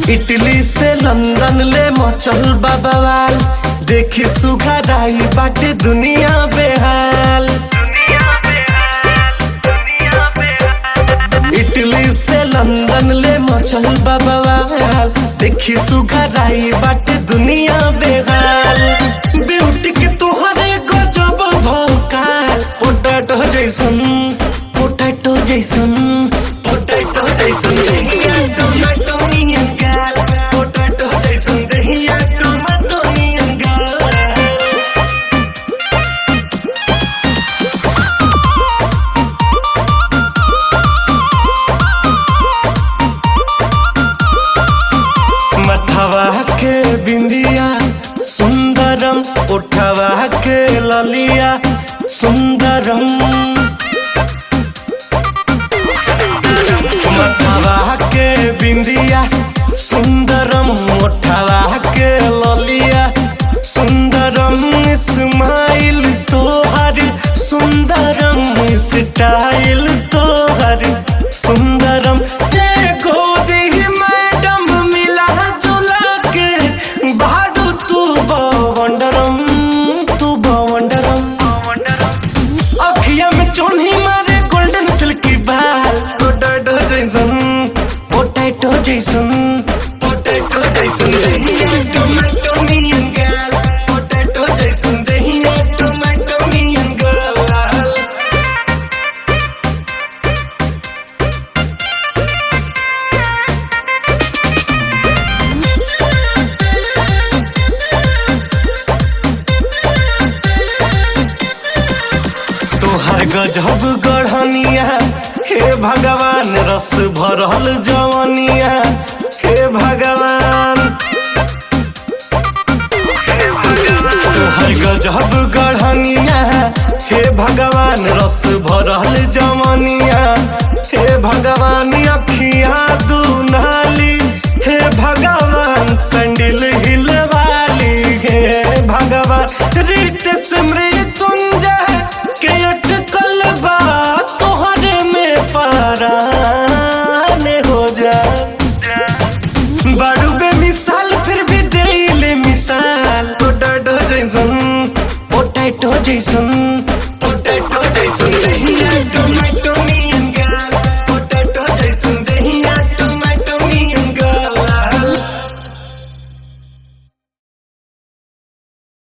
इटली से लंदन ले मचल बवाल, देखी सुघराई बाटे दुनिया बेहाल। इटली से लंदन ले मचल बवाल, देखी सुघराई बाटे दुनिया बेहाल। ब्यूटी के तुहरे गजब भौकाल, पोटैटो जैसन पोटैटो जैसन पोटैटो जैसन दहिया टोमेटो नियन गाल, पोटैटो जैसन दहिया टोमेटो नियन गाल। मथवा के बिंदिया सुंदरम, उठवा के ललिया सुंदरम। मथवा के बिंदिया सुंदरम, उठवा के ललिया सुंदरम। स्माइल तोहर सुंदरम, स्टाइल तोहर सुंदरम। मैडम मिला जुला के भाड़ू तू बवंडरम, तू बवंडरम। अखिया में चोन्ही मारे गोल्डन सिल्की बाल, पोटैटो जैसन पोटैटो जैसन पोटैटो जैसन दहिया टोमेटो नियन गाल, पोटैटो जैसन दहिया टोमेटो नियन गाल। तोहर गजब गढ़निया हे भगवान, रस भरल जवनिया हे भगवान। तोहर गजब गढ़निया हे भगवान, रस भरल जवनिया हे भगवान। अखिया दुनाली हे भगवान, सैंडल हिल वाली हे भगवान। रितेश मृत्युंजय के अटकल बा तोहरे में पराने हो जा। बड़ू बेमिसाल फिर भी दे ले मिसाल, पोटैटो जैसन पोटैटो जैसन